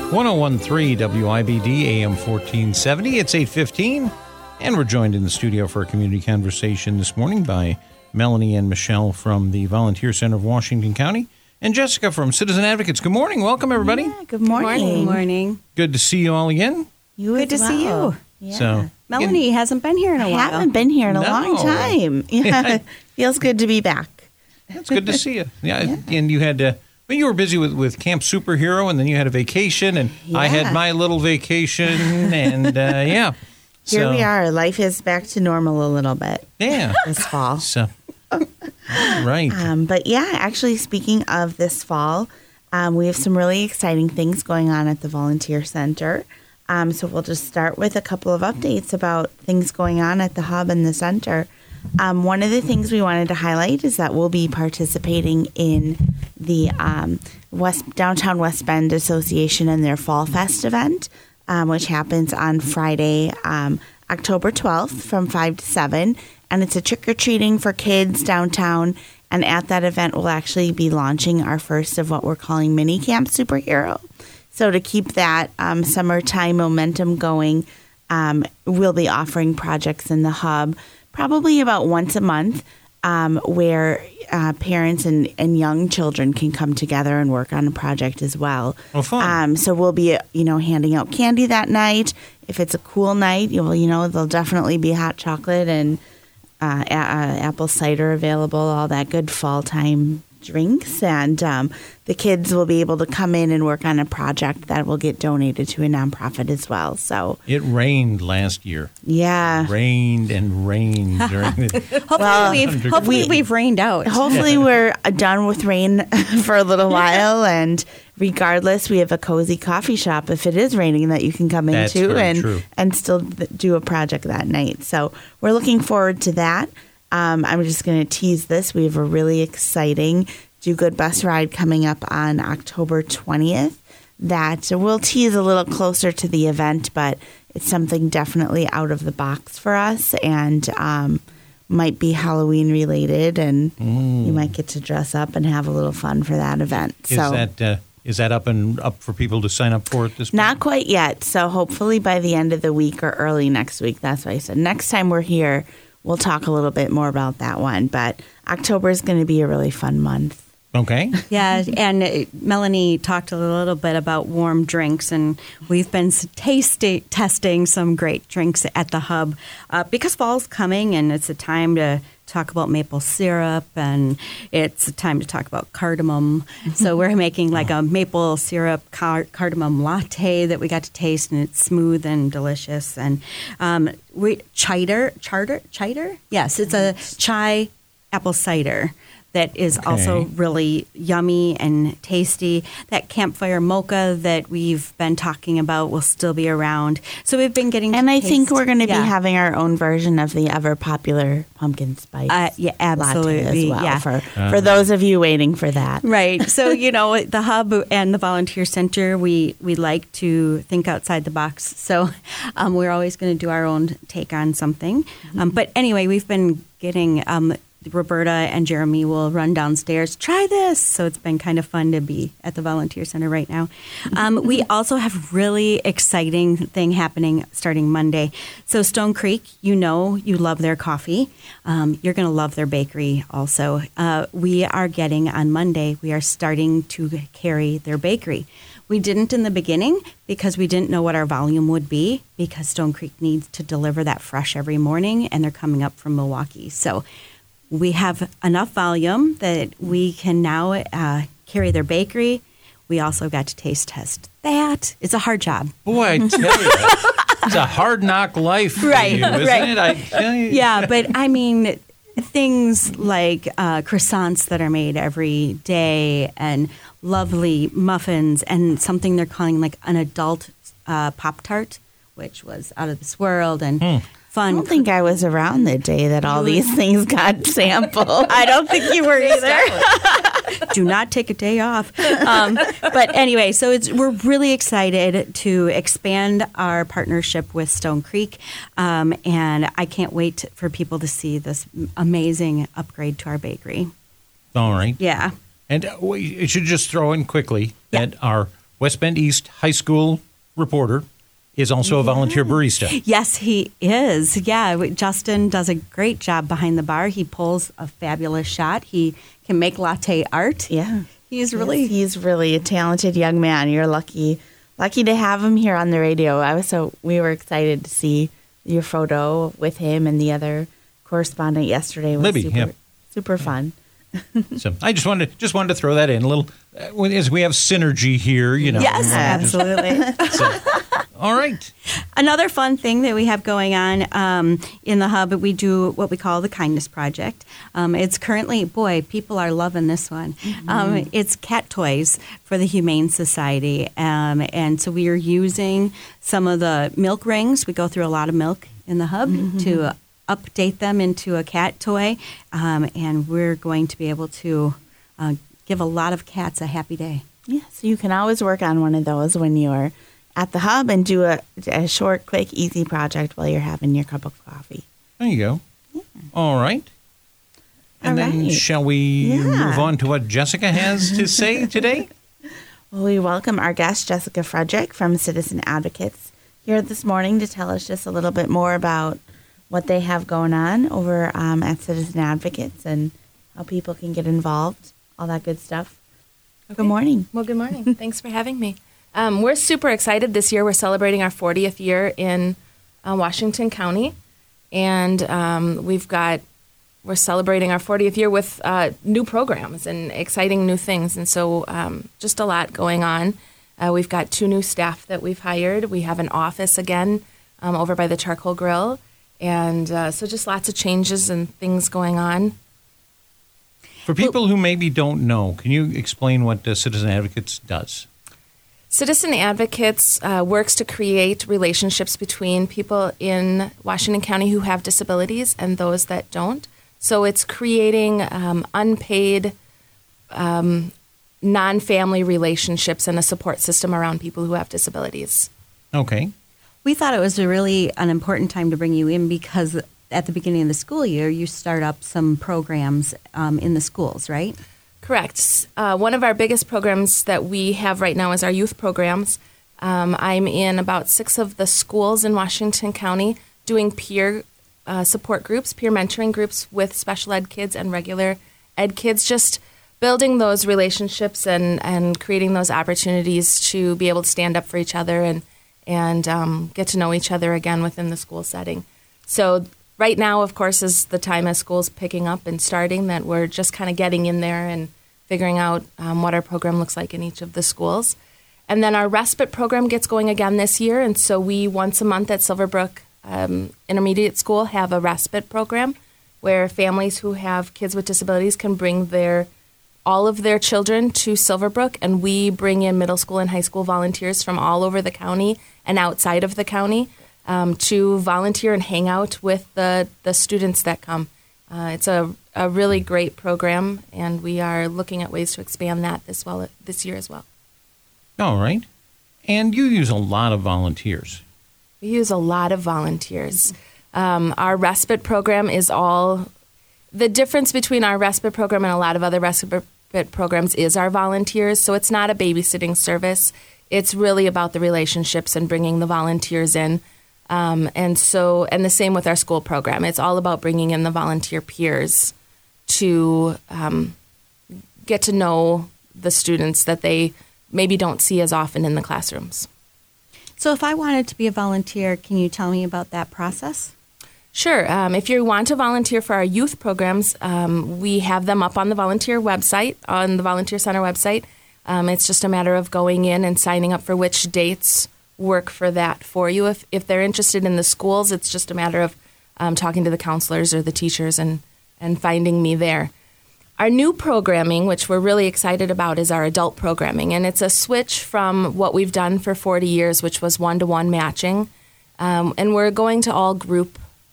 1013 WIBD AM 1470. It's 8:15, and we're joined in the studio for a community conversation this morning by Melanie and Michelle from the Volunteer Center of Washington County and Jessica from Citizen Advocates. Good morning. Welcome, everybody. Yeah, good morning. Good morning. Good to see you all again. Good to see you. Yeah. So, Melanie hasn't been here in a I while. haven't been here in a No. long time. Yeah. Feels good to be back. it's good to see you. Yeah, and you had well, you were busy with Camp Superhero, and then you had a vacation, and I had Yeah. my little vacation, and yeah. Here we are. Life is back to normal a little bit Yeah. this fall. So, all right. But yeah, actually, speaking of this fall, we have some really exciting things going on at the Volunteer Center. So we'll just start with a couple of updates about things going on at the hub and the center. One of the things we wanted to highlight is that we'll be participating in the Downtown West Bend Association and their Fall Fest event, which happens on Friday, October 12th from 5 to 7. And it's a trick-or-treating for kids downtown. And at that event, we'll actually be launching our first of what we're calling Mini Camp Superhero. So to keep that summertime momentum going, we'll be offering projects in the hub probably about once a month where parents and young children can come together and work on a project as well. Oh, fun. So we'll be, handing out candy that night. If it's a cool night, there'll definitely be hot chocolate and apple cider available, all that good fall time drinks. And the kids will be able to come in and work on a project that will get donated to a nonprofit as well. So It rained last year. yeah. Rained and rained during the Hopefully we've rained out. Hopefully we're done with rain for a little while, and regardless, we have a cozy coffee shop if it is raining that you can come That's into very true. and still do a project that night. So we're looking forward to that. I'm just going to tease this. We have a really exciting Do Good bus ride coming up on October 20th that we'll tease a little closer to the event, but it's something definitely out of the box for us and might be Halloween related, and you might get to dress up and have a little fun for that event. Is that up for people to sign up for at this point? Not quite yet. So hopefully by the end of the week or early next week. That's why I said next time we're here, we'll talk a little bit more about that one. But October is going to be a really fun month. Okay. Yeah, and Melanie talked a little bit about warm drinks, and we've been testing some great drinks at the hub because fall's coming, and it's a time to talk about maple syrup, and it's a time to talk about cardamom. So we're making like a maple syrup cardamom latte that we got to taste, and it's smooth and delicious. And cider? Yes, it's a chai apple cider that is also really yummy and tasty. That campfire mocha that we've been talking about will still be around. So we've been getting And to I think taste- we're going to be yeah. having our own version of the ever popular pumpkin spice Yeah, latte absolutely. as well Yeah. for those of you waiting for that. Right. So, the hub and the volunteer center, we like to think outside the box. So we're always going to do our own take on something. But anyway, we've been getting Roberta and Jeremy will run downstairs, try this. So it's been kind of fun to be at the volunteer center right now. We also have really exciting thing happening starting Monday. So Stone Creek, you love their coffee. You're going to love their bakery also. We are getting on Monday, we are starting to carry their bakery. We didn't in the beginning because we didn't know what our volume would be because Stone Creek needs to deliver that fresh every morning, and they're coming up from Milwaukee. So we have enough volume that we can now carry their bakery. We also got to taste test that. It's a hard job. Boy, I tell you, it's a hard knock life for Right, you, isn't right. it? I tell you. Yeah, but I mean, things like croissants that are made every day and lovely muffins and something they're calling like an adult Pop-Tart, which was out of this world and fun. I don't think I was around the day that all these things got sampled. I don't think you were either. Do not take a day off. But anyway, so we're really excited to expand our partnership with Stone Creek, and I can't wait for people to see this amazing upgrade to our bakery. All right. Yeah. And we should just throw in quickly that our West Bend East High School reporter, is also a volunteer barista. Yes, he is. Yeah, Justin does a great job behind the bar. He pulls a fabulous shot. He can make latte art. Yeah. He's he's really a talented young man. You're lucky to have him here on the radio. We were excited to see your photo with him and the other correspondent yesterday. It was Libby, super fun. So I just wanted to throw that in a little, as we have synergy here, Yes, absolutely. All right. Another fun thing that we have going on in the hub, we do what we call the Kindness Project. It's currently, people are loving this one. Mm-hmm. It's cat toys for the Humane Society. And so we are using some of the milk rings. We go through a lot of milk in the hub to update them into a cat toy. And we're going to be able to give a lot of cats a happy day. Yeah, so you can always work on one of those when you're at the hub and do a short, quick, easy project while you're having your cup of coffee. There you go. Yeah. All right. And then shall we move on to what Jessica has to say today? Well, we welcome our guest, Jessica Frederick from Citizen Advocates, here this morning to tell us just a little bit more about what they have going on over at Citizen Advocates and how people can get involved, all that good stuff. Okay. Good morning. Well, good morning. Thanks for having me. We're super excited this year. We're celebrating our 40th year in Washington County, and we're celebrating our 40th year with new programs and exciting new things, and so just a lot going on. We've got 2 new staff that we've hired. We have an office again over by the Charcoal Grill, and so just lots of changes and things going on. For people who maybe don't know, can you explain what Citizen Advocates does? Citizen Advocates works to create relationships between people in Washington County who have disabilities and those that don't. So it's creating unpaid, non-family relationships and a support system around people who have disabilities. Okay. We thought it was an important time to bring you in because at the beginning of the school year, you start up some programs in the schools, right? Correct. One of our biggest programs that we have right now is our youth programs. I'm in about 6 of the schools in Washington County doing peer support groups, peer mentoring groups with special ed kids and regular ed kids, just building those relationships and creating those opportunities to be able to stand up for each other and get to know each other again within the school setting. So right now, of course, is the time as school's picking up and starting that we're just kind of getting in there and figuring out what our program looks like in each of the schools. And then our respite program gets going again this year, and so we once a month at Silverbrook Intermediate School have a respite program where families who have kids with disabilities can bring all of their children to Silverbrook, and we bring in middle school and high school volunteers from all over the county and outside of the county to volunteer and hang out with the students that come. It's a really great program, and we are looking at ways to expand that this year as well. All right. And you use a lot of volunteers. We use a lot of volunteers. Our respite program is the difference between our respite program and a lot of other respite programs is our volunteers. So it's not a babysitting service. It's really about the relationships and bringing the volunteers in. And the same with our school program. It's all about bringing in the volunteer peers to get to know the students that they maybe don't see as often in the classrooms. So if I wanted to be a volunteer, can you tell me about that process? Sure. If you want to volunteer for our youth programs, we have them up on the volunteer website, on the Volunteer Center website. It's just a matter of going in and signing up for which dates work for that for you. If they're interested in the schools, it's just a matter of talking to the counselors or the teachers and finding me there. Our new programming, which we're really excited about, is our adult programming, and it's a switch from what we've done for 40 years, which was one-to-one matching, and we're going to all group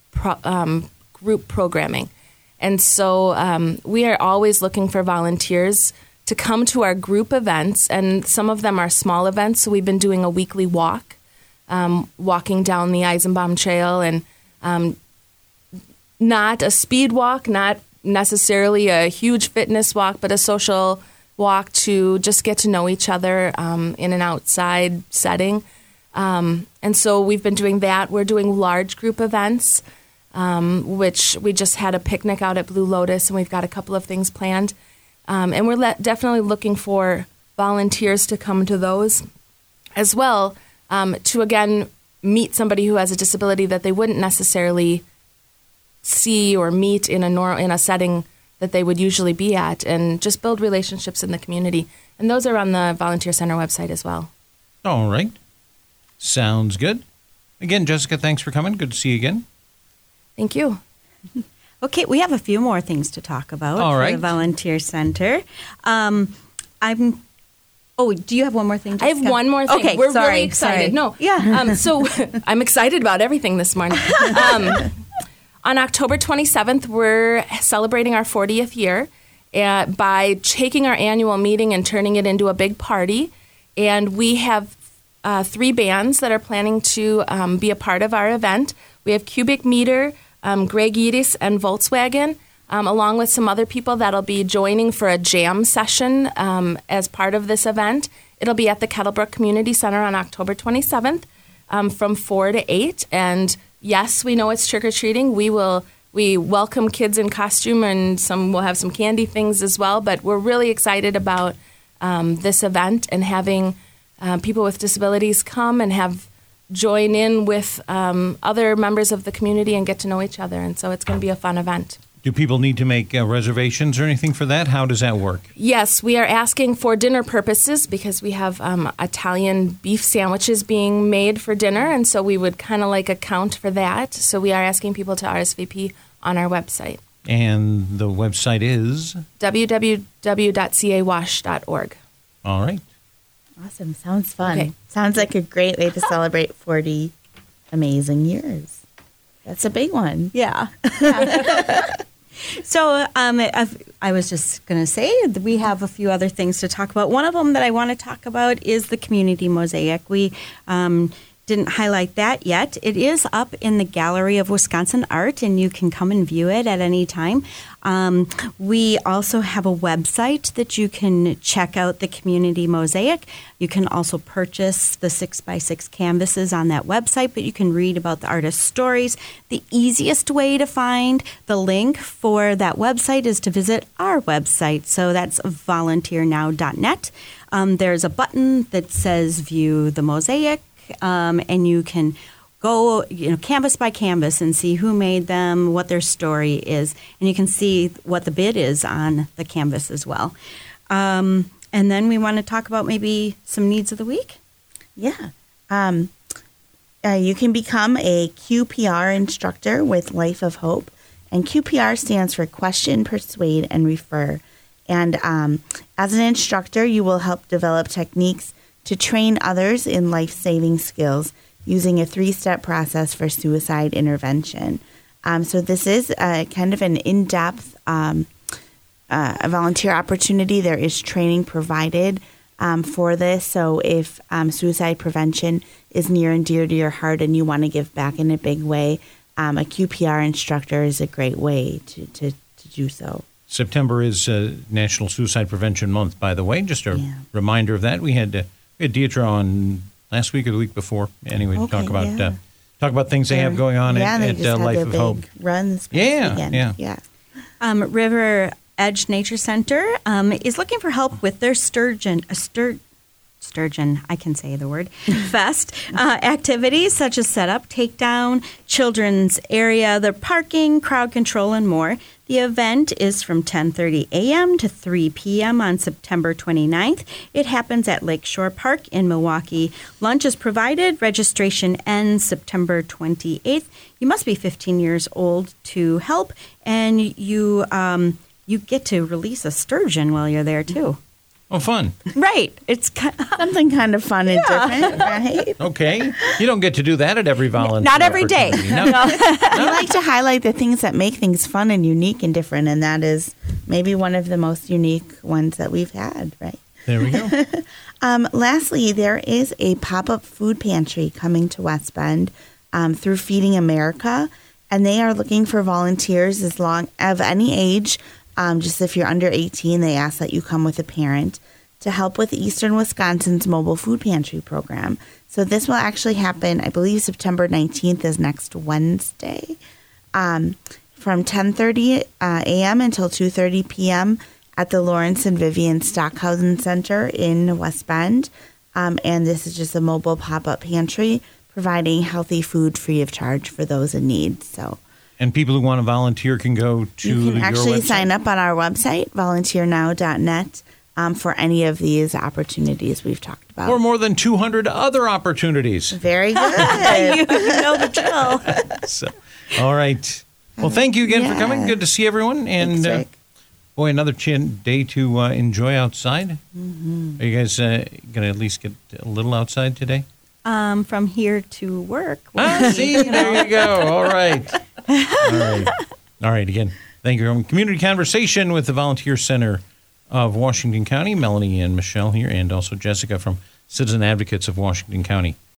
programming. And so we are always looking for volunteers to come to our group events, and some of them are small events. So we've been doing a weekly walk, walking down the Eisenbaum Trail, and not a speed walk, not necessarily a huge fitness walk, but a social walk to just get to know each other in an outside setting. And so we've been doing that. We're doing large group events, which we just had a picnic out at Blue Lotus, and we've got a couple of things planned. And we're definitely looking for volunteers to come to those as well, to, again, meet somebody who has a disability that they wouldn't necessarily see or meet in a setting that they would usually be at, and just build relationships in the community. And those are on the Volunteer Center website as well. All right. Sounds good. Again, Jessica, thanks for coming. Good to see you again. Thank you. Okay, we have a few more things to talk about All right. for the Volunteer Center. Do you have one more thing, Jessica? I have one more thing. Okay, We're sorry, really excited. sorry. No. Yeah. So I'm excited about everything this morning. On October 27th, we're celebrating our 40th year by taking our annual meeting and turning it into a big party. And we have 3 bands that are planning to be a part of our event. We have Cubic Meter, Greg Yidis, and Volkswagen, along with some other people that'll be joining for a jam session as part of this event. It'll be at the Kettlebrook Community Center on October 27th from 4 to 8. And yes, we know it's trick-or-treating. We welcome kids in costume, and we'll have some candy things as well. But we're really excited about this event and having people with disabilities come and join in with other members of the community and get to know each other. And so it's going to be a fun event. Do people need to make reservations or anything for that? How does that work? Yes, we are asking for dinner purposes because we have Italian beef sandwiches being made for dinner, and so we would kind of like account for that. So we are asking people to RSVP on our website. And the website is? www.cawash.org. All right. Awesome. Sounds fun. Okay. Sounds like a great way to celebrate 40 amazing years. That's a big one. Yeah. So I was just going to say we have a few other things to talk about. One of them that I want to talk about is the Community Mosaic. We didn't highlight that yet. It is up in the Gallery of Wisconsin Art, and you can come and view it at any time. We also have a website that you can check out the Community Mosaic. You can also purchase the 6x6 canvases on that website, but you can read about the artist's stories. The easiest way to find the link for that website is to visit our website. So that's volunteernow.net. There's a button that says View the Mosaic. And you can go, canvas by canvas and see who made them, what their story is, and you can see what the bid is on the canvas as well. And then we want to talk about maybe some needs of the week. Yeah. You can become a QPR instructor with Life of Hope, and QPR stands for Question, Persuade, and Refer. And as an instructor, you will help develop techniques to train others in life-saving skills using a 3-step process for suicide intervention. So this is kind of an in-depth a volunteer opportunity. There is training provided for this. So if suicide prevention is near and dear to your heart and you want to give back in a big way, a QPR instructor is a great way to do so. September is National Suicide Prevention Month, by the way. Just a reminder of that. We had Deidre on last week or the week before. Anyway, talk about things they have going on at Life of Hope. Runs. Yeah. River Edge Nature Center is looking for help with their Sturgeon, I can say the word, fest activities such as setup, takedown, children's area, their parking, crowd control, and more. The event is from 10:30 a.m. to 3 p.m. on September 29th. It happens at Lakeshore Park in Milwaukee. Lunch is provided. Registration ends September 28th. You must be 15 years old to help, and you get to release a sturgeon while you're there, too. Oh, fun. Right. It's something kind of fun and different, right? Okay. You don't get to do that at every volunteer. Not every day. No. We like to highlight the things that make things fun and unique and different, and that is maybe one of the most unique ones that we've had, right? There we go. Lastly, there is a pop-up food pantry coming to West Bend through Feeding America, and they are looking for volunteers of any age Just if you're under 18, they ask that you come with a parent to help with Eastern Wisconsin's mobile food pantry program. So this will actually happen, I believe September 19th is next Wednesday, from 10:30 a.m. until 2:30 p.m. at the Lawrence and Vivian Stockhausen Center in West Bend. And this is just a mobile pop-up pantry providing healthy food free of charge for those in need. So, and people who want to volunteer can go to you can actually website? sign up on our website, volunteernow.net, for any of these opportunities we've talked about. Or more than 200 other opportunities. Very good. You know the drill. So, all right. Well, thank you again for coming. Good to see everyone. And Thanks, Rick. boy, another day to enjoy outside. Mm-hmm. Are you guys going to at least get a little outside today? From here to work. See, there you go. All right. All right. Again, thank you. Community Conversation with the Volunteer Center of Washington County. Melanie and Michelle here, and also Jessica from Citizen Advocates of Washington County.